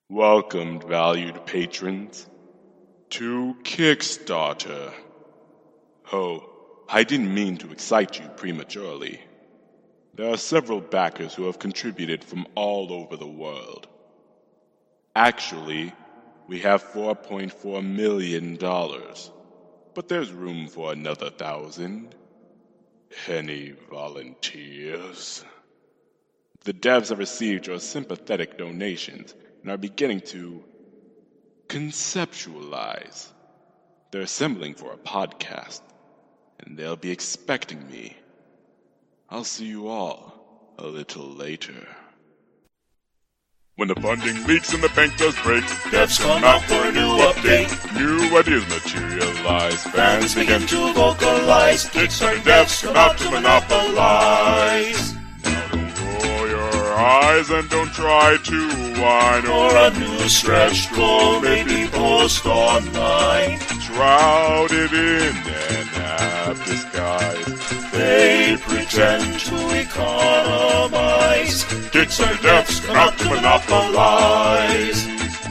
Welcome, valued patrons, to Kickstarter. Oh, I didn't mean to excite you prematurely. There are several backers who have contributed from all over the world. Actually, we have $4.4 million, but there's room for another 1,000. Any volunteers? The devs have received your sympathetic donations and are beginning to conceptualize. They're assembling for a podcast, and they'll be expecting me. I'll see you all a little later. When the funding leaks and the bank does break, devs come out for a new update. New ideas materialize. Fans begin to vocalize. Kickstarter devs come out to monopolize. Now don't roll your eyes and don't try to whine, or a new stretch goal may be posted online. Shrouded in an apt disguise, they pretend to economize. Kickstarter devs come out to monopolize.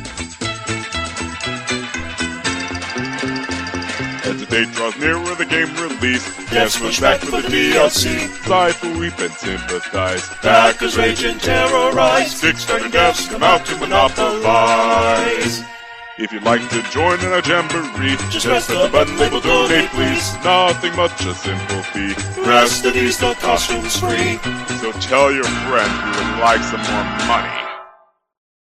As the date draws nearer the game release, devs push back for the DLC. Cypher weep and sympathize. Backers rage and terrorize. Kickstarter devs come out to monopolize. If you'd like to join in a jamboree, just press the button labeled donate, please. Nothing much, a simple fee. Rest of these, the costume's free. So tell your friends we would like some more money.